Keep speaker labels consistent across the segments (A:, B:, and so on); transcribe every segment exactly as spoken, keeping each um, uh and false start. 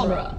A: genre.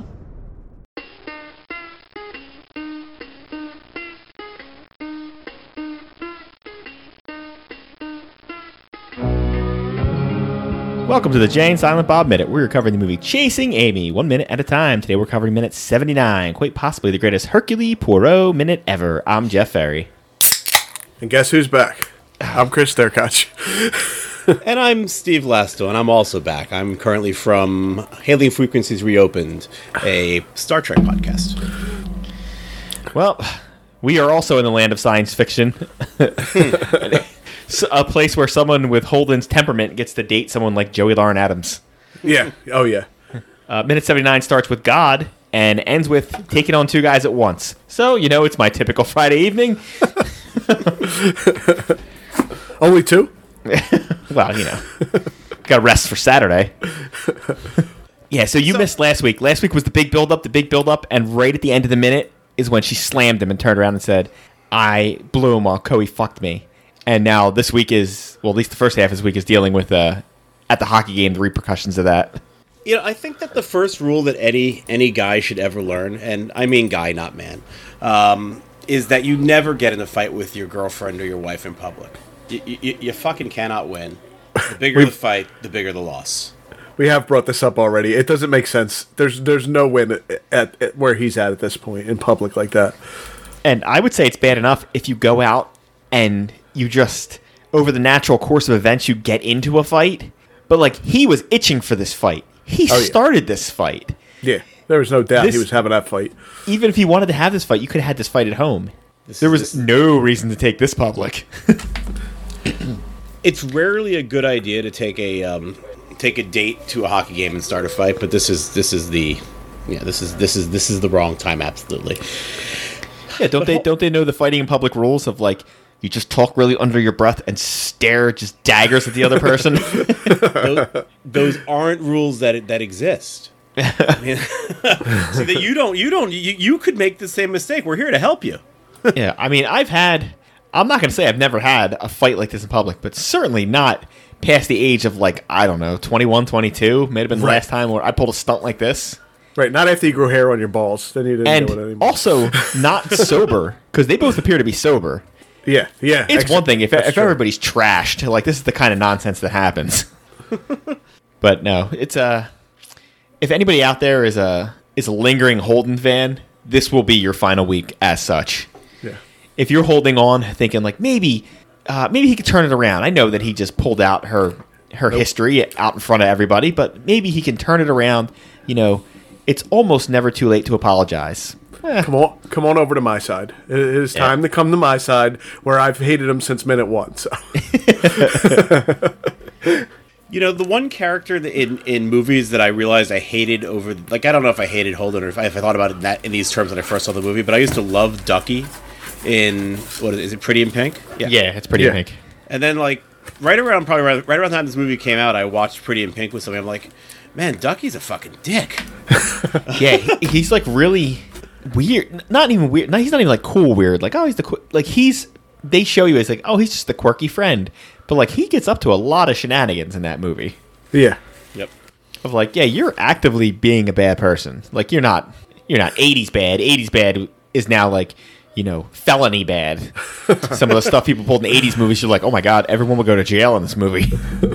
B: Welcome to the Jay and Silent Bob Minute. We're covering the movie Chasing Amy, one minute at a time. Today we're covering minute seventy-nine, quite possibly the greatest Hercule Poirot minute ever. I'm Jeff Ferry.
C: And guess who's back? I'm Chris Derkach.
D: And I'm Steve Lasto, and I'm also back. I'm currently from Hailing Frequencies Reopened, a Star Trek podcast.
B: Well, we are also in the land of science fiction. A place where someone with Holden's temperament gets to date someone like Joey Lauren Adams.
C: Yeah. Oh, yeah.
B: Uh, minute seventy-nine starts with God and ends with taking on two guys at once. So, you know, it's my typical Friday evening.
C: Only two?
B: Well, you know, got to rest for Saturday. Yeah, so you so, missed last week. Last week was the big build-up, the big build-up, and right at the end of the minute is when she slammed him and turned around and said, I blew him while Coey fucked me. And now this week is, well, at least the first half of this week is dealing with, uh, at the hockey game, the repercussions of that.
D: You know, I think that the first rule that any any guy should ever learn, and I mean guy, not man, um, is that you never get in a fight with your girlfriend or your wife in public. You, you, you fucking cannot win. The bigger the fight, the bigger the loss.
C: We have brought this up already. It doesn't make sense. There's there's no win at, at, at where he's at at this point in public like that.
B: And I would say it's bad enough if you go out and you just, over the natural course of events, you get into a fight. But, like, he was itching for this fight. He oh, started yeah. this fight.
C: Yeah, there was no doubt
B: this,
C: he was having that fight.
B: Even if he wanted to have this fight, you could have had this fight at home. This, there was this, no reason to take this public.
D: It's rarely a good idea to take a um, take a date to a hockey game and start a fight, but this is this is the yeah this is this is this is the wrong time, absolutely.
B: Yeah, don't but they don't they know the fighting in public rules of, like, you just talk really under your breath and stare just daggers at the other person?
D: those, those aren't rules that that exist. I mean, so that you don't you don't you, you could make the same mistake. We're here to help you.
B: Yeah, I mean, I've had I'm not going to say I've never had a fight like this in public, but certainly not past the age of, like, I don't know, twenty-one, twenty-two. May have been the
C: right.
B: last time where I pulled a stunt like this.
C: Right, not after you grew hair on your balls. Then you didn't
B: and
C: know it anymore.
B: Also not sober, because they both appear to be sober.
C: Yeah, yeah.
B: It's
C: actually,
B: one thing if if
C: true.
B: everybody's trashed, like, this is the kind of nonsense that happens. But no, it's a. If anybody out there is a is a lingering Holden fan, this will be your final week as such.
C: Yeah.
B: If you're holding on, thinking like maybe, uh, maybe he could turn it around. I know that he just pulled out her her nope. history out in front of everybody, but maybe he can turn it around. You know, it's almost never too late to apologize.
C: Eh. Come on, come on over to my side. It is time yeah. to come to my side, where I've hated him since minute one. So.
D: You know, the one character that in, in movies that I realized I hated over, like, I don't know if I hated Holden or if I, if I thought about it in, that, in these terms when I first saw the movie, but I used to love Ducky in, what is it, is it Pretty in Pink?
B: Yeah, yeah it's Pretty
C: yeah.
B: in Pink.
D: And then, like, right around, probably right, right around the time this movie came out, I watched Pretty in Pink with somebody. I'm like, man, Ducky's a fucking dick.
B: Yeah, he, he's, like, really weird. Not even weird. No, he's not even, like, cool weird. Like, oh, he's the, qu- like, he's, they show you as, like, oh, he's just the quirky friend. But, like, he gets up to a lot of shenanigans in that movie.
C: Yeah.
D: Yep.
B: Of, like, yeah, you're actively being a bad person. Like, you're not, you're not eighties bad. eighties bad is now, like, you know, felony bad. Some of the stuff people pulled in eighties movies, you're like, oh my god, everyone will go to jail in this movie.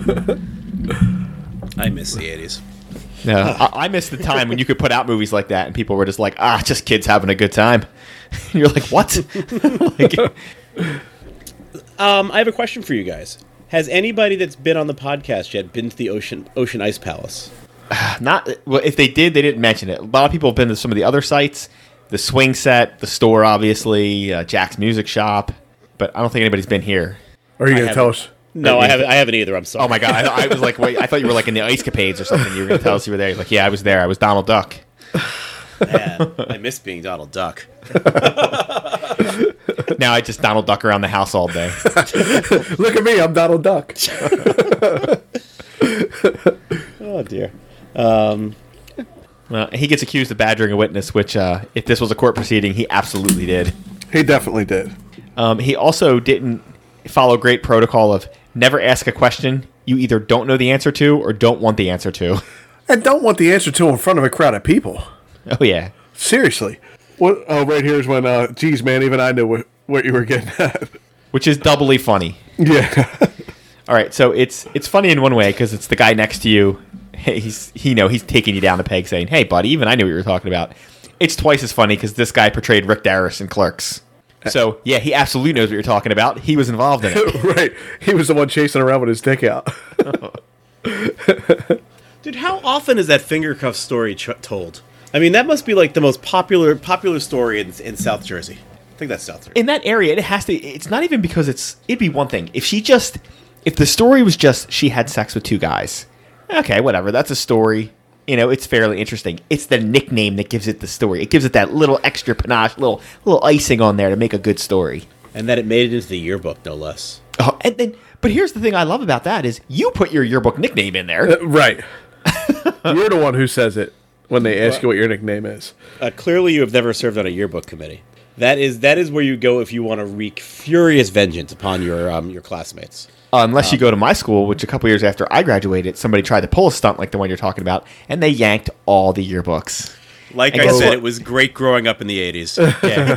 D: I miss the eighties.
B: No, I, I miss the time when you could put out movies like that and people were just like, ah, just kids having a good time. And you're like, what? Like,
D: um, I have a question for you guys. Has anybody that's been on the podcast yet been to the Ocean Ocean Ice Palace?
B: Not well. If they did, they didn't mention it. A lot of people have been to some of the other sites, the swing set, the store, obviously, uh, Jack's Music Shop. But I don't think anybody's been here.
C: Are you going to tell us?
D: No, I haven't. I haven't either. I'm sorry.
B: Oh my god! I, I was like, wait. I thought you were like in the Ice Capades or something. You were going to tell us you were there. He's like, yeah, I was there. I was Donald Duck.
D: Man, I miss being Donald Duck.
B: Now I just Donald Duck around the house all day.
C: Look at me, I'm Donald Duck.
D: Oh dear. Um,
B: well, he gets accused of badgering a witness, which, uh, if this was a court proceeding, he absolutely did.
C: He definitely did.
B: Um, he also didn't follow great protocol of never ask a question you either don't know the answer to or don't want the answer to.
C: And don't want the answer to in front of a crowd of people.
B: Oh, yeah.
C: Seriously. What? Oh, right here is when, uh, geez, man, even I knew what, what you were getting at.
B: Which is doubly funny.
C: Yeah.
B: All right, so it's it's funny in one way because it's the guy next to you. He's he you know he's taking you down the peg, saying, "Hey, buddy, even I knew what you were talking about." It's twice as funny because this guy portrayed Rick Darris in Clerks. So yeah, he absolutely knows what you're talking about. He was involved in it.
C: Right. He was the one chasing around with his dick out.
D: Dude, how often is that finger cuff story ch- told? I mean, that must be like the most popular popular story in, in South Jersey. I think that's South Jersey.
B: In that area, it has to. It's not even because it's. It'd be one thing if she just. If the story was just she had sex with two guys. Okay, whatever. That's a story. You know, it's fairly interesting. It's the nickname that gives it the story. It gives it that little extra panache, little little icing on there to make a good story.
D: And that it made it into the yearbook, no less.
B: Oh, and then, but here's the thing I love about that is you put your yearbook nickname in there.
C: Uh, right. You're the one who says it when they ask you what your nickname is.
D: Uh, clearly, you have never served on a yearbook committee. That is that is where you go if you want to wreak furious vengeance upon your um, your classmates.
B: Uh, unless you go to my school, which a couple years after I graduated, somebody tried to pull a stunt like the one you're talking about, and they yanked all the yearbooks.
D: Like
B: And
D: I
B: guess
D: said,
B: what?
D: it was great growing up in the eighties.
B: Yeah.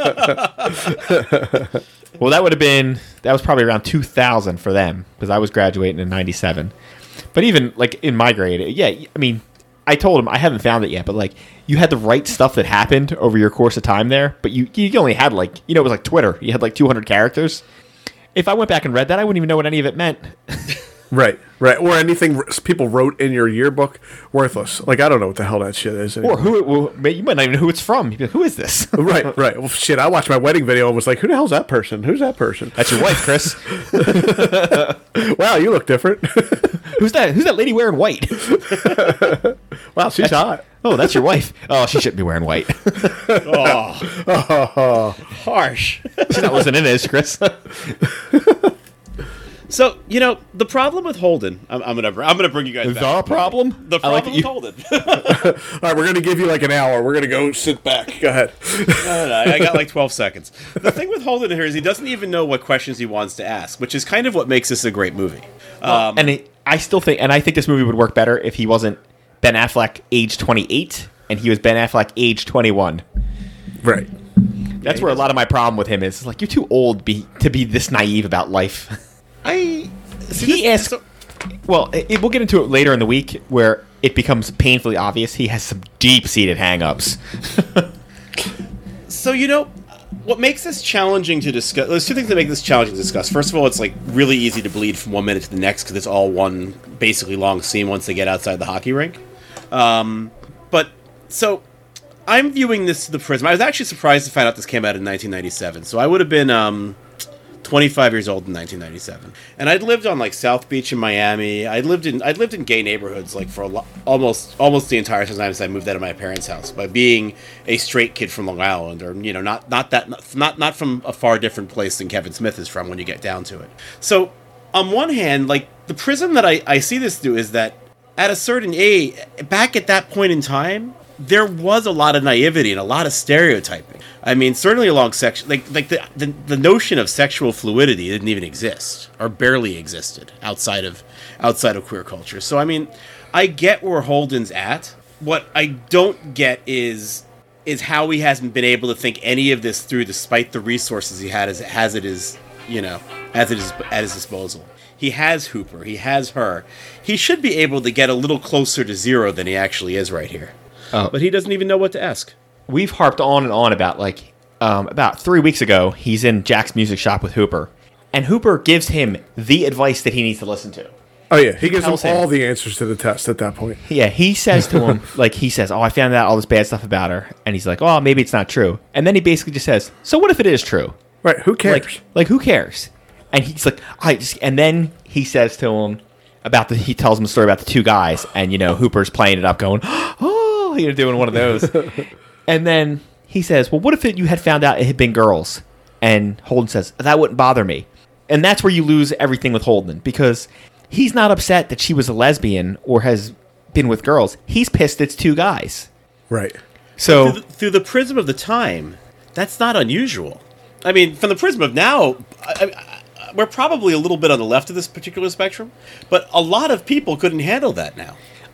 B: Well, that would have been that was probably around two thousand for them because I was graduating in ninety-seven. But even like in my grade, yeah, I mean, I told him I haven't found it yet, but like you had the right stuff that happened over your course of time there, but you you only had like you know it was like Twitter, you had like two hundred characters. If I went back and read that, I wouldn't even know what any of it meant.
C: Right, right. Or anything r- people wrote in your yearbook, worthless. Like, I don't know what the hell that shit is.
B: Or who? It, well, you might not even know who it's from. You'd be like, who is this?
C: Right, right. Well, shit, I watched my wedding video and was like, who the hell's that person? Who's that person?
B: That's your wife, Chris.
C: Wow, you look different.
B: Who's that? Who's that lady wearing white?
C: Wow, she's hot.
B: Oh, that's your wife. Oh, she shouldn't be wearing white.
D: Oh, harsh.
B: She's not listening to this, Chris.
D: So, you know, the problem with Holden, I'm, I'm gonna I'm gonna bring you guys back.
B: The problem?
D: The
B: I like
D: problem
B: that
D: with
B: you-
D: Holden.
C: All right, we're going to give you like an hour. We're going to go sit back. Go ahead.
D: No, no, I got like twelve seconds. The thing with Holden here is he doesn't even know what questions he wants to ask, which is kind of what makes this a great movie. Um,
B: and it, I still think, and I think this movie would work better if he wasn't Ben Affleck age twenty-eight and he was Ben Affleck age twenty-one.
C: Right.
B: That's where a lot of my problem with him is. It's like, you're too old be, to be this naive about life.
D: I see,
B: He
D: this-
B: asked,
D: so-
B: well, it, we'll get into it later in the week where it becomes painfully obvious he has some deep-seated hang-ups.
D: So, you know, what makes this challenging to discuss... There's two things that make this challenging to discuss. First of all, it's, like, really easy to bleed from one minute to the next because it's all one basically long scene once they get outside the hockey rink. Um, but, so, I'm viewing this through the prism. I was actually surprised to find out this came out in nineteen ninety-seven. So I would have been um, twenty-five years old in nineteen ninety-seven. And I'd lived on, like, South Beach in Miami. I'd lived in I'd lived in gay neighborhoods, like, for a lo- almost almost the entire time since I moved out of my parents' house by being a straight kid from Long Island, or, you know, not not that not not from a far different place than Kevin Smith is from when you get down to it. So, on one hand, like, the prism that I, I see this through is that at a certain age, back at that point in time, there was a lot of naivety and a lot of stereotyping. I mean, certainly along sex, like like the, the the notion of sexual fluidity didn't even exist or barely existed outside of outside of queer culture. So I mean, I get where Holden's at. What I don't get is is how he hasn't been able to think any of this through, despite the resources he had as has it is you know as it is at his disposal. He has Hooper. He has her. He should be able to get a little closer to zero than he actually is right here.
B: Oh.
D: But he doesn't even know what to ask.
B: We've harped on and on about, like, um, about three weeks ago, he's in Jack's music shop with Hooper. And Hooper gives him the advice that he needs to listen to.
C: Oh, yeah. He gives him
B: tells him.
C: all the answers to the test at that point.
B: Yeah, he says to him, like, he says, oh, I found out all this bad stuff about her. And he's like, oh, maybe it's not true. And then he basically just says, so what if it is true?
C: Right. Who cares?
B: Like, like who cares? And he's like, I just, and then he says to him about the, he tells him a story about the two guys. And, you know, Hooper's playing it up going, oh, you're doing one of those. And then he says, well, what if it, you had found out it had been girls? And Holden says, that wouldn't bother me. And that's where you lose everything with Holden, because he's not upset that she was a lesbian or has been with girls. He's pissed it's two guys.
C: Right.
B: So
D: Through the, through the prism of the time, that's not unusual. I mean, from the prism of now, I, I, we're probably a little bit on the left of this particular spectrum, but a lot of people couldn't handle that now.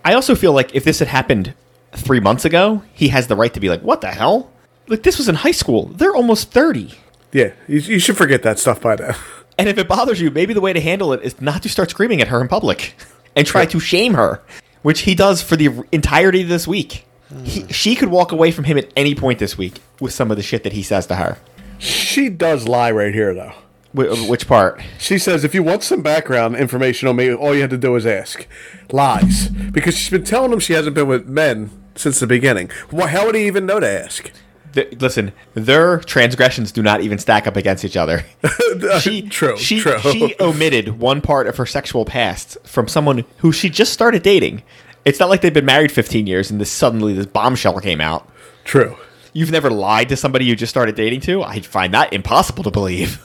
B: I also feel like if this had happened three months ago, he has the right to be like, what the hell? Like, this was in high school. They're almost thirty.
C: Yeah, you, you should forget that stuff by now.
B: And if it bothers you, maybe the way to handle it is not to start screaming at her in public and try to shame her, which he does for the entirety of this week. He, she could walk away from him at any point this week with some of the shit that he says to her.
C: She does lie right here, though.
B: Wh- which part?
C: She says, if you want some background information on me, all you have to do is ask. Lies. Because she's been telling him she hasn't been with men since the beginning. Well, how would he even know to ask?
B: The, listen, their transgressions do not even stack up against each other. She,
C: true,
B: she,
C: true.
B: She omitted one part of her sexual past from someone who she just started dating. It's not like they've been married fifteen years and this suddenly this bombshell came out.
C: True.
B: You've never lied to somebody you just started dating to? I find that impossible to believe.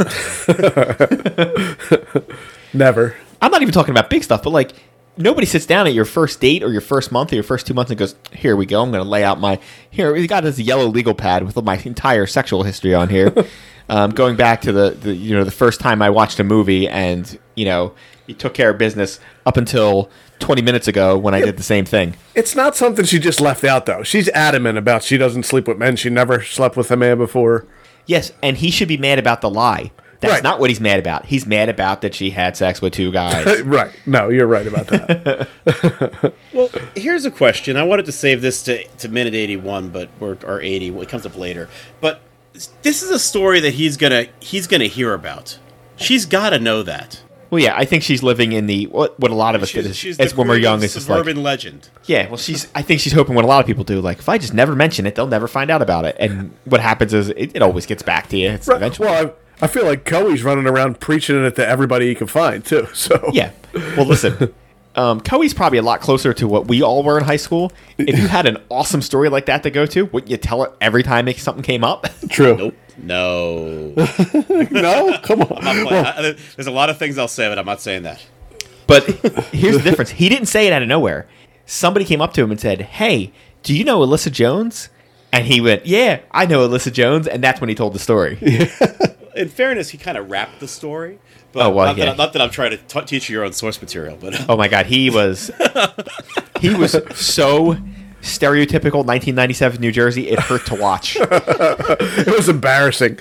C: Never.
B: I'm not even talking about big stuff, but like, nobody sits down at your first date or your first month or your first two months and goes, here we go, I'm going to lay out my, here, we got this yellow legal pad with my entire sexual history on here. um, going back to the, the, you know, the first time I watched a movie and, you know, he took care of business up until twenty minutes ago when I did the same thing.
C: It's not something she just left out, though. She's adamant about she doesn't sleep with men. She never slept with a man before.
B: Yes, and he should be mad about the lie. That's
C: Right.
B: not what he's mad about. He's mad about that she had sex with two guys.
C: Right. No, you're right about that.
D: Well, here's a question. I wanted to save this to, to minute eighty-one, but or, or eighty. It comes up later. But this is a story that he's gonna he's gonna hear about. She's got to know that.
B: Well, yeah, I think she's living in the what, what a lot of us
D: She's,
B: did
D: she's
B: as
D: the
B: when we're
D: queen
B: young.
D: of
B: Is just like,
D: suburban legend.
B: yeah, well, she's. I think she's hoping what a lot of people do. Like, if I just never mention it, they'll never find out about it. And what happens is it, it always gets back to you. It's
C: Right.
B: eventually.
C: Well, I, I feel like Coey's running around preaching it to everybody he can find, too. So
B: Yeah. Well, listen, um, Coey's probably a lot closer to what we all were in high school. If you had an awesome story like that to go to, wouldn't you tell it every time something came up?
C: True.
D: Nope. No.
C: No? Come on.
D: I'm not playing. I- there's a lot of things I'll say, but I'm not saying that.
B: But here's the difference. He didn't say it out of nowhere. Somebody came up to him and said, hey, do you know Alyssa Jones? And he went, yeah, I know Alyssa Jones. And that's when he told the story.
D: In fairness, he kind of wrapped the story. But
B: Oh, well,
D: not,
B: yeah.
D: that, not that I'm trying to t- teach you your own source material, but
B: Oh, my God. He was he was so stereotypical nineteen ninety-seven New Jersey. It hurt to watch.
C: It was embarrassing.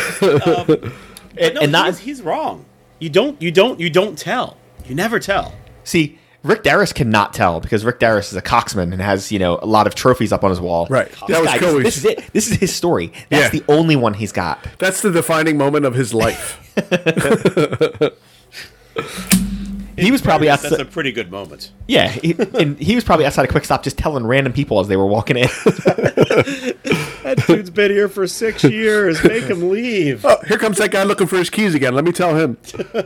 B: And,
D: no,
B: and not
D: he's, he's wrong. You don't. You don't. You don't tell. You never tell.
B: See, Rick Darris cannot tell because Rick Darris is a coxman and has, you know, a lot of trophies up on his wall.
C: Right.
B: This
C: That was
B: guy, this,
C: Coey's.
B: this is it. This is his story. That's
C: Yeah.
B: the only one he's got.
C: That's the defining moment of his life.
B: He was probably
D: That's
B: outside.
D: a pretty good moment.
B: Yeah, he, and he was probably outside a quick stop just telling random people as they were walking in.
D: That dude's been here for six years. Make him leave.
C: Oh, here comes that guy looking for his keys again. Let me tell him.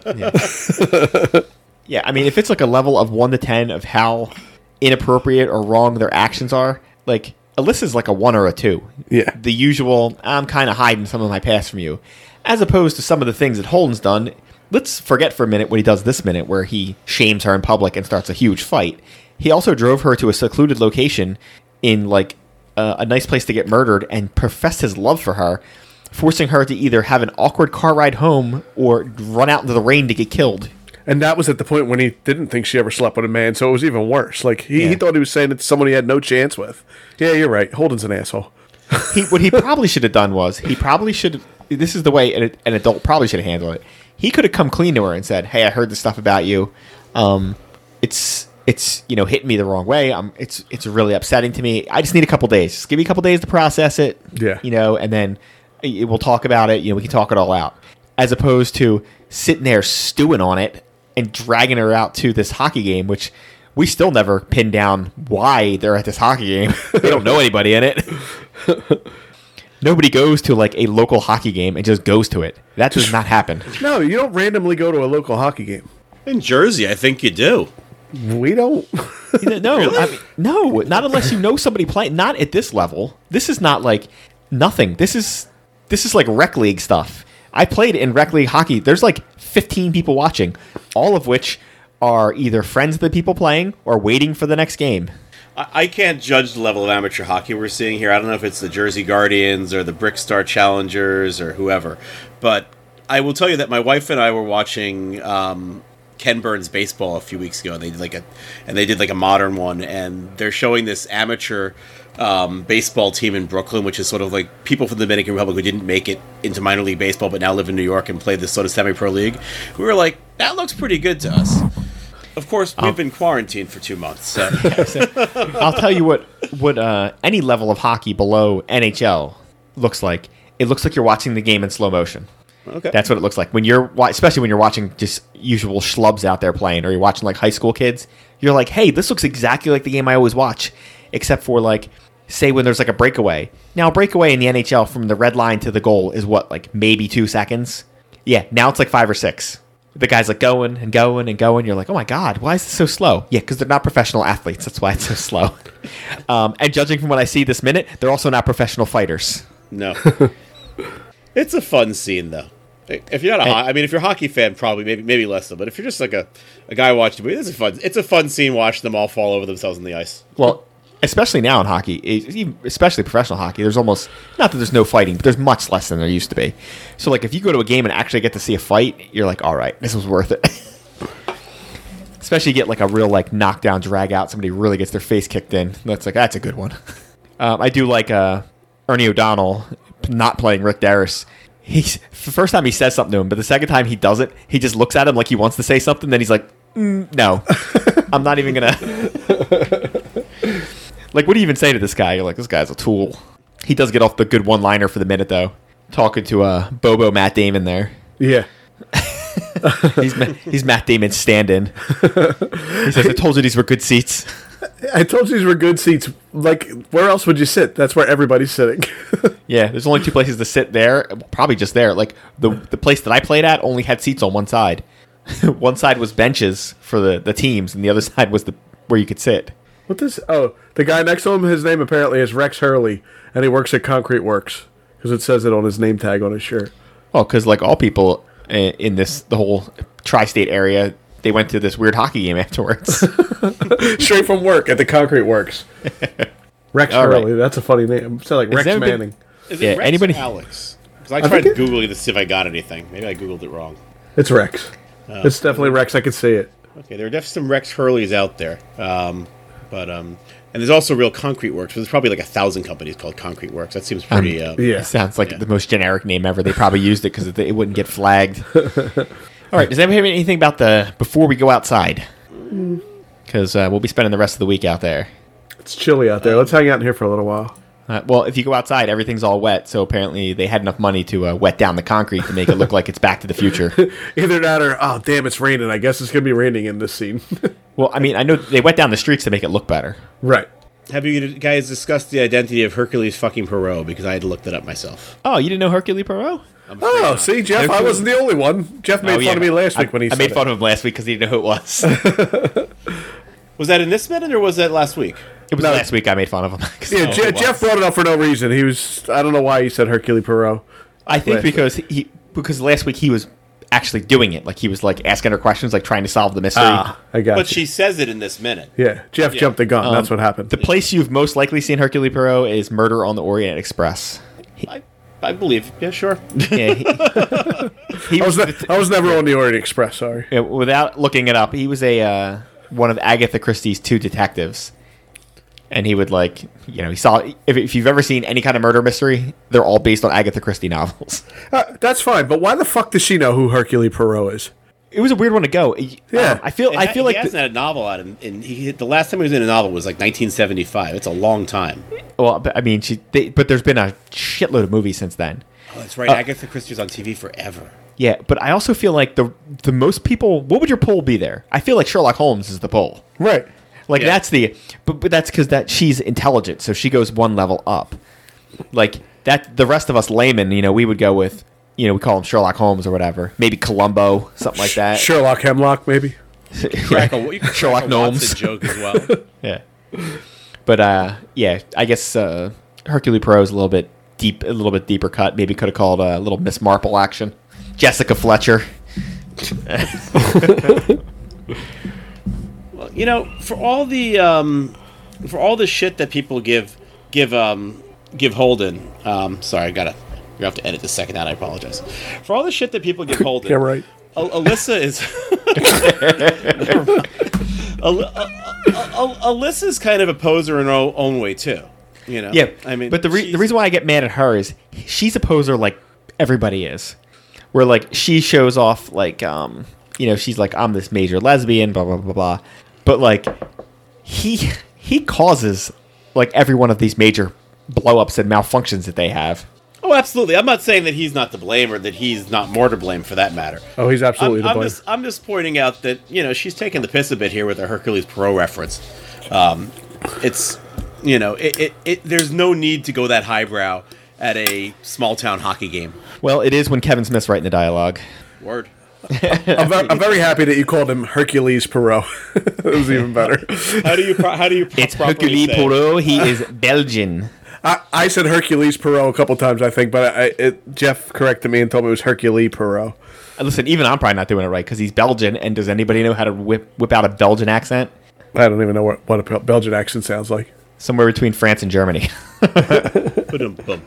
B: Yeah, I mean, if it's like a level of one to ten of how inappropriate or wrong their actions are, like Alyssa's like a one or a two.
C: Yeah.
B: The usual, I'm kind of hiding some of my past from you, as opposed to some of the things that Holden's done. Let's forget for a minute what he does this minute, where he shames her in public and starts a huge fight. He also drove her to a secluded location in like uh, a nice place to get murdered and professed his love for her, forcing her to either have an awkward car ride home or run out into the rain to get killed.
C: And that was at the point when he didn't think she ever slept with a man, so it was even worse. Like, he,
B: Yeah.
C: he thought he was saying it to someone he had no chance with. Yeah, you're right. Holden's an asshole.
B: He, what he probably should have done was he probably should. This is the way an, an adult probably should have handled it. He could have come clean to her and said, "Hey, I heard this stuff about you. Um, it's it's you know hitting me the wrong way. Um, it's it's really upsetting to me. I just need a couple days. Just give me a couple days to process it.
C: Yeah.
B: you know, and then uh, we'll talk about it. You know, we can talk it all out, as opposed to sitting there stewing on it and dragging her out to this hockey game, which." We still never pinned down why they're at this hockey game. They don't know anybody in it. Nobody goes to like a local hockey game and just goes to it. That does not happen.
C: No, you don't randomly go to a local hockey game.
D: In Jersey, I think you do.
C: We don't.
B: No, I mean, no, not unless you know somebody playing. Not at this level. This is not like nothing. This is this is like rec league stuff. I played in rec league hockey. There's like fifteen people watching, all of which are either friends of the people playing or waiting for the next game.
D: I, I can't judge the level of amateur hockey we're seeing here. I don't know if it's the Jersey Guardians or the Brickstar Challengers or whoever, but I will tell you that my wife and I were watching um, Ken Burns baseball a few weeks ago, and they did like a and they did like a modern one, and they're showing this amateur um, baseball team in Brooklyn, which is sort of like people from the Dominican Republic who didn't make it into minor league baseball, but now live in New York and play this sort of semi-pro league. We were like, that looks pretty good to us. Of course, we've um, been quarantined for two months. So.
B: I'll tell you what what uh, any level of hockey below N H L looks like. It looks like you're watching the game in slow motion.
D: Okay.
B: That's what it looks like when you're, especially when you're watching just usual schlubs out there playing, or you're watching like high school kids. You're like, hey, this looks exactly like the game I always watch, except for like, say when there's like a breakaway. Now, a breakaway in the N H L from the red line to the goal is what, like maybe two seconds. Yeah, now it's like five or six. The guy's like going and going and going. You're like, oh my god, why is this so slow? Yeah, because they're not professional athletes. That's why it's so slow. um, and judging from what I see this minute, they're also not professional fighters.
D: No. It's a fun scene though. If you're not a, I mean, if you're a hockey fan, probably maybe maybe less so. But if you're just like a, a guy watching, it's a fun. It's a fun scene watching them all fall over themselves on the ice.
B: Well, especially now in hockey, especially professional hockey, there's almost not that there's no fighting, but there's much less than there used to be. So like, if you go to a game and actually get to see a fight, you're like, all right, this was worth it. Especially you get like a real like knockdown, drag out. Somebody really gets their face kicked in. That's like that's a good one. Um, I do like uh, Ernie O'Donnell not playing Rick Darris. He's the first time he says something to him, but the second time he doesn't, he just looks at him like he wants to say something. Then he's like, mm, "No, I'm not even gonna." Like, what do you even say to this guy? You're like, this guy's a tool. He does get off the good one-liner for the minute, though, talking to uh, Bobo Matt Damon there.
C: Yeah,
B: he's he's Matt Damon's stand-in. He says, "I told you these were good seats."
C: I told you these were good seats. Like, where else would you sit? That's where everybody's sitting.
B: Yeah, there's only two places to sit there. Probably just there. Like, the the place that I played at only had seats on one side. One side was benches for the, the teams, and the other side was the where you could sit.
C: What this? Oh, the guy next to him, his name apparently is Rex Hurley, and he works at Concrete Works, because it says it on his name tag on his shirt.
B: Oh, because like all people in this, the whole tri-state area, they went to this weird hockey game afterwards.
C: Straight from work at the Concrete Works. Rex
B: All
C: Hurley,
B: right.
C: that's a funny name. Sounds like
B: Has
C: Rex
B: been-
C: Manning.
D: Is it
B: Yeah,
D: Rex
B: anybody-
D: or Alex? Because I
C: I
D: tried
C: think it-
D: Googling to see if I got anything. Maybe I Googled it wrong.
C: It's Rex.
D: Oh.
C: It's definitely Rex. I can see it.
D: Okay, there are definitely some Rex Hurleys out there. Um, but, um, and there's also Real Concrete Works. There's probably like a thousand companies called Concrete Works. That seems pretty...
B: Um,
D: uh,
C: Yeah.
B: It sounds like
D: Yeah.
B: the most generic name ever. They probably used it because it, it wouldn't get flagged. All right, does anybody have anything about the before we go outside? Because uh, we'll be spending the rest of the week out there.
C: It's chilly out there. Let's hang out in here for a little while.
B: Uh, well, if you go outside, everything's all wet. So apparently they had enough money to uh, wet down the concrete to make it look like it's Back to the Future.
C: Either that or, oh, damn, it's raining. I guess it's going to be raining in this scene.
B: Well, I mean, I know they wet down the streets to make it look better.
C: Right.
D: Have you guys discussed the identity of Hercules fucking Poirot? Because I had to look that up myself.
B: Oh, you didn't know Hercule Poirot?
D: I'm
C: Oh,
D: afraid not.
C: see, Jeff, I
B: Hercule-
C: wasn't the only one. Jeff made
B: Oh,
C: fun
B: yeah.
C: of me last week
B: I,
C: when he
B: I
C: said
B: made
C: it.
B: fun of him last week because he didn't know who it was.
D: Was that in this minute or was that last week?
B: It was
C: No.
B: last week I made fun of him. 'cause
C: Yeah,
B: I don't know
C: Je-
B: who it was.
C: Jeff brought it up for no reason. He was, I don't know why he said Hercule Poirot.
B: I think
C: last
B: because he because last week he was actually doing it. Like he was like asking her questions, like trying to solve the mystery.
C: Ah, I got
D: But
C: you.
D: she says it in this minute.
C: Yeah, Jeff
D: Yeah.
C: jumped the gun. That's what happened.
B: The place you've most likely seen Hercule Poirot is Murder on the Orient Express.
D: I, I believe. Yeah, sure.
B: Yeah, he, he
C: I was,
B: was,
C: ne- I was never on the Orient Express, sorry.
B: yeah, without looking it up, he was a uh, one of Agatha Christie's two detectives, and he would like you know he saw if, if you've ever seen any kind of murder mystery, they're all based on Agatha Christie novels.
C: Uh, that's fine, but why the fuck does she know who Hercule Poirot is?
B: It was a weird one to go.
C: Yeah.
B: Um, I feel I feel
D: he
B: like
D: hasn't
B: the,
D: had a novel out, and, and he the last time he was in a novel was like nineteen seventy-five. It's a long time.
B: well, but, I mean, she they, but there's been a shitload of movies since then.
D: Oh, that's right.
B: Uh,
D: Agatha Christie was on T V forever.
B: Yeah, but I also feel like the the most people. What would your poll be there? I feel like Sherlock Holmes is the poll.
C: Right.
B: Like
D: Yeah.
B: that's the, but, but that's because that she's intelligent, so she goes one level up. Like that, the rest of us laymen, you know, we would go with, you know, we call him Sherlock Holmes or whatever, maybe Columbo, something like that.
C: Sherlock Hemlock, maybe?
D: Crack a, you could
B: Sherlock
D: crack a Watson
B: Gnomes.
D: joke as well.
B: Yeah, but uh, yeah, I guess uh, Hercule Poirot is a little bit deep, a little bit deeper cut. Maybe could have called a little Miss Marple action, Jessica Fletcher.
D: Well, you know, for all the um, for all the shit that people give give um, give Holden. Um, sorry, I gotta. You have to edit the second out. I apologize. For all the shit that people give Holden.
C: Yeah, right.
D: Al- Alyssa is Al- Al- Al- Alyssa's kind of a poser in her own own way too. You know.
B: Yeah,
D: I mean,
B: but the re-
D: she's-
B: the reason why I get mad at her is she's a poser like everybody is. Where like she shows off like um you know she's like I'm this major lesbian blah blah blah blah, but like he he causes like every one of these major blow ups and malfunctions that they have.
D: Oh, absolutely. I'm not saying that he's not to blame or that he's not more to blame for that matter.
C: Oh, he's absolutely
D: I'm,
C: the
D: I'm
C: blame.
D: just, I'm just pointing out that, you know, she's taking the piss a bit here with the Hercules Poirot reference. Um, it's, you know, it, it, it, there's no need to go that highbrow at a small town hockey game.
B: Well, it is when Kevin Smith's writing the dialogue.
D: Word.
C: I'm, ve- I'm very happy that you called him Hercules Poirot. It was even better.
D: How do you, pro- how do you pro-
B: It's
D: properly
B: Hercule
D: say it?
B: Poirot. He is Belgian.
C: I, I said Hercules Poirot a couple times, I think, but I, it, Jeff corrected me and told me it was Hercule Poirot.
B: Listen, even I'm probably not doing it right because he's Belgian. And does anybody know how to whip whip out a Belgian accent?
C: I don't even know what, what a Belgian accent sounds like.
B: Somewhere between France and Germany.
D: Ba-dum-bum.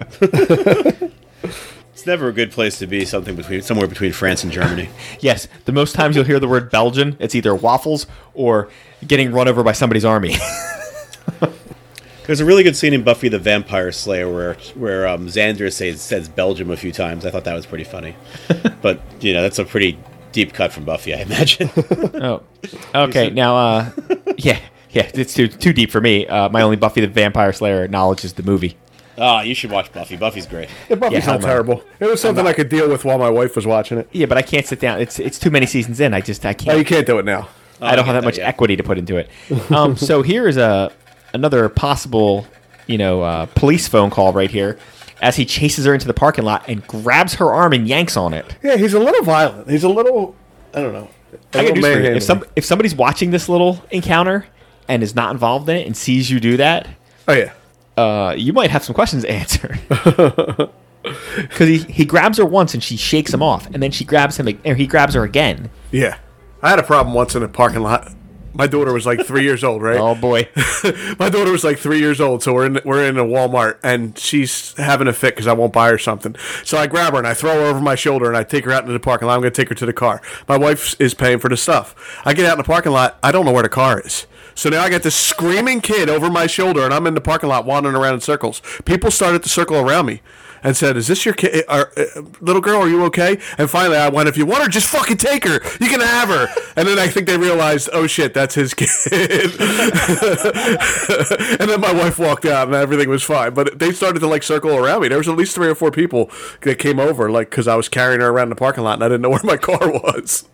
D: It's never a good place to be. Something between somewhere between France and Germany.
B: Yes, the most times you'll hear the word Belgian, it's either waffles or getting run over by somebody's army.
D: There's a really good scene in Buffy the Vampire Slayer where where um, Xander says says Belgium a few times. I thought that was pretty funny, but you know that's a pretty deep cut from Buffy, I imagine.
B: Oh, okay. Now, uh, yeah, yeah, it's too too deep for me. Uh, my only Buffy the Vampire Slayer knowledge is the movie.
D: Ah, you should watch Buffy. Buffy's great.
C: Yeah, Buffy's
B: Yeah, hell
C: not
B: no.
C: terrible. It was something I could deal with while my wife was watching it.
B: Yeah, but I can't sit down. It's it's too many seasons in. I just I
C: Oh,
B: can't.
C: you can't do it now.
B: I don't
D: I
B: have
D: get
B: that much
D: that, yeah.
B: equity to put into it. Um, so here is a another possible, you know, uh, police phone call right here, as he chases her into the parking lot and grabs her arm and yanks on it.
C: Yeah, he's a little violent. He's a little, I don't know. a
B: I got
C: little
B: news for you.
C: manhandling.
B: If some if somebody's watching this little encounter and is not involved in it and sees you do that,
C: Oh, yeah.
B: uh, you might have some questions answered. Because he, he grabs her once and she shakes him off, and then she grabs him, ag- or he grabs her again.
C: Yeah. I had a problem once in a parking lot. My daughter was like three years old, right?
B: Oh boy!
C: My daughter was like three years old, so we're in we're in a Walmart, and she's having a fit because I won't buy her something. So I grab her and I throw her over my shoulder, and I take her out into the parking lot. I'm going to take her to the car. My wife is paying for the stuff. I get out in the parking lot. I don't know where the car is. So now I got this screaming kid over my shoulder, and I'm in the parking lot wandering around in circles. People started to circle around me and said, "Is this your kid, uh, uh, little girl? Are you okay?" And finally, I went, "If you want her, just fucking take her. You can have her." And then I think they realized, "Oh shit, that's his kid." And then my wife walked out, and everything was fine. But they started to like circle around me. There was at least three or four people that came over, like because I was carrying her around the parking lot, and I didn't know where my car was.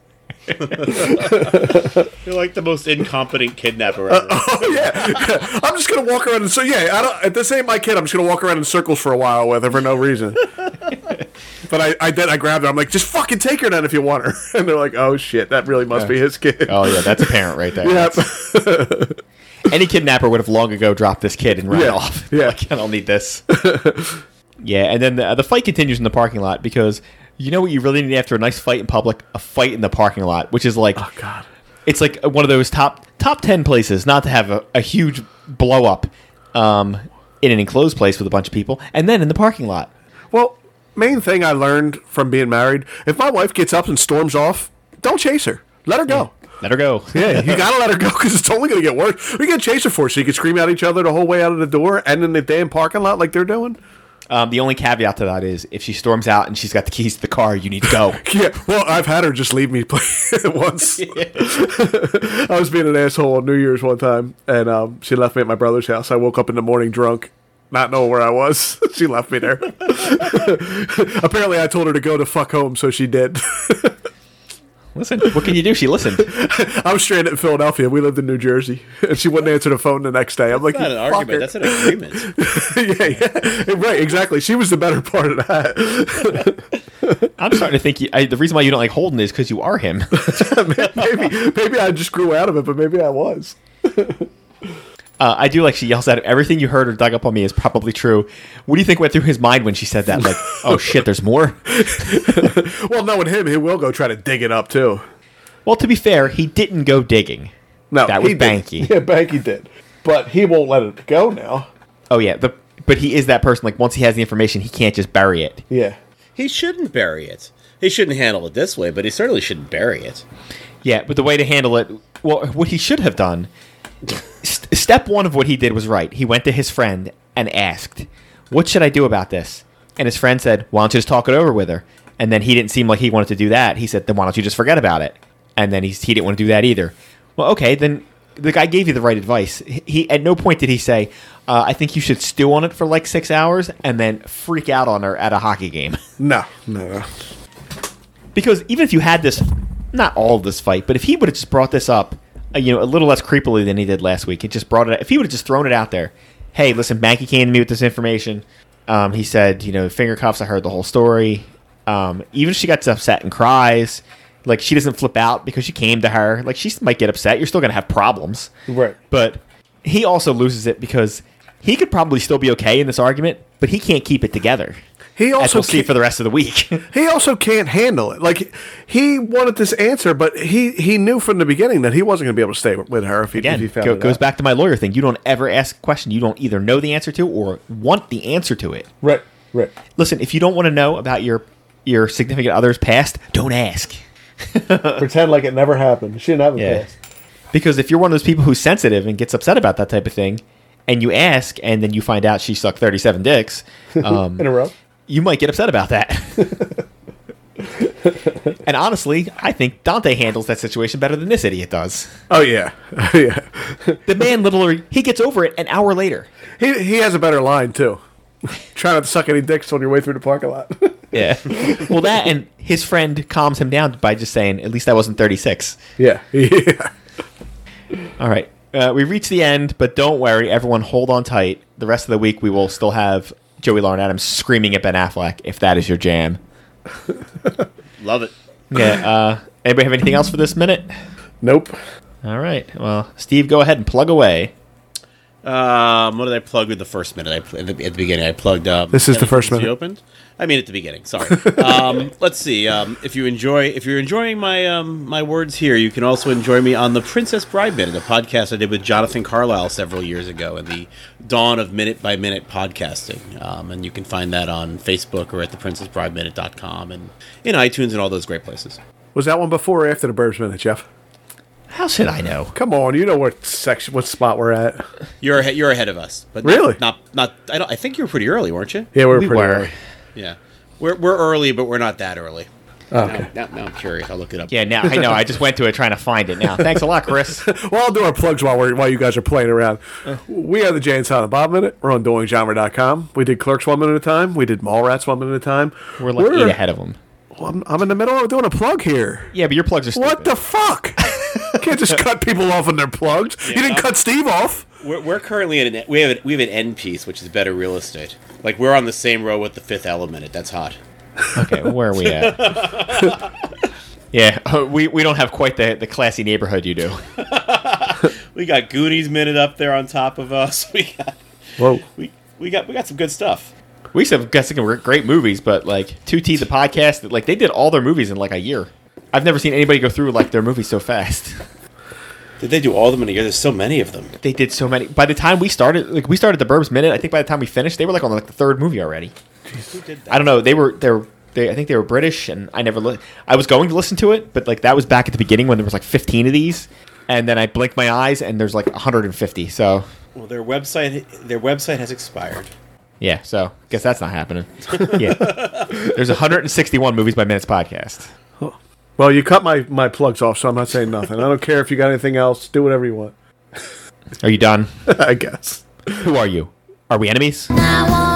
D: You're like the most incompetent kidnapper ever.
C: Oh yeah, I'm just gonna walk around and so yeah. I don't. This ain't my kid. I'm just gonna walk around in circles for a while with her for no reason. But I, I did. I grabbed her. I'm like, just fucking take her then if you want her. And they're like, oh shit, that really must be his kid.
B: Oh yeah, that's a parent right there.
C: Yep.
B: That's- Any kidnapper would have long ago dropped this kid and ran
C: Yeah,
B: off.
C: yeah.
B: Like, I don't need this. Yeah, and then the, the fight continues in the parking lot because you know what you really need after a nice fight in public? A fight in the parking lot, which is like,
C: Oh god.
B: it's like one of those top top ten places not to have a, a huge blow up um, in an enclosed place with a bunch of people, and then in the parking lot.
C: Well, main thing I learned from being married: if my wife gets up and storms off, don't chase her. Let her go.
B: Let her go.
C: Yeah, you gotta let her go because it's only gonna get worse. We gotta chase her for so you can scream at each other the whole way out of the door and in the damn parking lot like they're doing.
B: Um, the only caveat to that is if she storms out and she's got the keys to the car, you need to go.
C: Yeah, well, I've had her just leave me play once. I was being an asshole on New Year's one time, and um, she left me at my brother's house. I woke up in the morning drunk, not knowing where I was. She left me there. Apparently, I told her to go to fuck home, so she did.
B: Listen, what can you do? She listened.
C: I was stranded in Philadelphia. We lived in New Jersey, and she wouldn't answer the phone the next day. I'm like,
D: That's not
C: "You
D: an argument.
C: fucker."
D: That's an agreement.
C: yeah, yeah, right, exactly. She was the better part of that.
B: I'm starting to think you, I, the reason why you don't like Holden is because you are him.
C: maybe, maybe I just grew out of it, but maybe I was.
B: Uh, I do like she yells at him. Everything you heard or dug up on me is probably true. What do you think went through his mind when she said that? Like, oh shit, there's more?
C: Well, knowing him, he will go try to dig it up too.
B: Well, to be fair, he didn't go digging.
C: No,
B: That was
C: he did.
B: Banky.
C: Yeah, Banky did, but he won't let it go now.
B: Oh yeah, the, but he is that person. Like once he has the information, he can't just bury it.
C: Yeah,
D: He shouldn't bury it. He shouldn't handle it this way, but he certainly shouldn't bury it.
B: Yeah, but the way to handle it, well, what he should have done, st- step one of what he did was right. He went to his friend and asked, what should I do about this? And his friend said, why don't you just talk it over with her? And then he didn't seem like he wanted to do that. He said, then why don't you just forget about it? And then he, he didn't want to do that either. Well, okay, then the guy gave you the right advice. He, he at no point did he say, uh, I think you should stew on it for like six hours and then freak out on her at a hockey game.
C: No, no, no.
B: Because even if you had this, not all of this fight, but if he would have just brought this up, uh, you know, a little less creepily than he did last week, he just brought it. If he would have just thrown it out there, hey, listen, Banky came to me with this information. Um, he said, you know, finger cuffs. I heard the whole story. Um, even if she gets upset and cries, like she doesn't flip out because you came to her. Like she might get upset. You're still gonna have problems,
C: Right.
B: But he also loses it because he could probably still be okay in this argument, but he can't keep it together.
C: He
B: As
C: also
B: we'll see
C: can't-
B: for the rest of the week.
C: He also can't handle it. Like he wanted this answer, but he, he knew from the beginning that he wasn't going to be able to stay with her if he,
B: Again,
C: if he found
B: go,
C: it
B: goes
C: out.
B: back to my lawyer thing. You don't ever ask a question you don't either know the answer to or want the answer to it.
C: Right, right.
B: Listen, if you don't want to know about your your significant other's past, don't ask.
C: Pretend like it never happened. She didn't have a
B: Yeah.
C: past.
B: Because if you're one of those people who's sensitive and gets upset about that type of thing, and you ask, and then you find out she sucked thirty-seven dicks, um,
C: In a row.
B: you might get upset about that. And honestly, I think Dante handles that situation better than this idiot does.
C: Oh yeah, yeah.
B: The man literally, he gets over it an hour later.
C: He he has a better line too. Try not to suck any dicks on your way through the parking lot.
B: Yeah. Well, that and his friend calms him down by just saying, at least I wasn't thirty-six.
C: Yeah, yeah.
B: All right. Uh, we reached the end, but don't worry. Everyone hold on tight. The rest of the week, we will still have Joey Lauren Adams screaming at Ben Affleck, if that is your jam.
D: Love it.
B: Yeah. Uh, anybody have anything else for this minute?
C: Nope.
B: All right. Well, Steve, go ahead and plug away.
D: Um, what did I plug with the first minute? I pl- at, the, at the beginning, I plugged. Um,
C: This is the first
D: Since you
C: minute.
D: opened. I mean, at the beginning. Sorry. um, let's see. Um, if you enjoy, if you're enjoying my um, my words here, you can also enjoy me on the Princess Bride Minute, a podcast I did with Jonathan Carlisle several years ago, in the dawn of minute by minute podcasting. Um, and you can find that on Facebook or at the princess bride minute dot com and in iTunes and all those great places.
C: Was that one before or after the Burbs Minute, Jeff?
B: How should I know?
C: Come on, you know what section, what spot we're at.
D: You're ahe- you're ahead of us, but
C: Really?
D: not not. I don't. I think you were pretty early, weren't you?
C: Yeah, we're
B: We
C: pretty
B: were.
C: early.
D: Yeah, we're we're early, but we're not that early.
C: Oh, okay.
D: Now, now, now I'm curious. I'll look it up.
B: Yeah, now I know. I just went to it trying to find it now. Thanks a lot, Chris.
C: Well, I'll do our plugs while we're while you guys are playing around. We have the Jay and Silent Bob Minute. We're on doing genre dot com. We did Clerks one minute at a time. We did Mallrats one minute at a time.
B: We're like eight ahead of them.
C: Well, I'm, I'm in the middle of doing a plug here.
B: Yeah, but your plugs are stupid.
C: What the fuck? You can't just cut people off on their plugs. you didn't
D: I'm-
C: cut Steve off.
D: We're, we're currently in an we have a, we have an end piece, which is better real estate. Like we're on the same row with the Fifth Element. That's hot.
B: Okay, where are we at? Yeah, uh, we, we don't have quite the, the classy neighborhood you do.
D: We got Goonies Minute up there on top of us. We got
C: Whoa.
D: we, we got we got some good stuff.
B: We used to have got some great movies, but like two T the podcast, like they did all their movies in like a year. I've never seen anybody go through like their movies so fast.
D: Did they do all of them in a year? There's so many of them.
B: They did so many. By the time we started, like we started the Burbs Minute, I think by the time we finished, they were like on like the third movie already.
D: Who did that?
B: I don't know. They were they were they. I think they were British, and I never. Li- I was going to listen to it, but like that was back at the beginning when there was like fifteen of these, and then I blinked my eyes and there's like one hundred fifty. So
D: Well, their website their website has expired.
B: yeah, so guess that's not happening. Yeah, there's one hundred sixty-one movies by minutes podcast.
C: Well, you cut my, my plugs off, so I'm not saying nothing. I don't care if you got anything else. Do whatever you want.
B: Are you done?
C: I guess.
B: Who are you? Are we enemies?
A: I want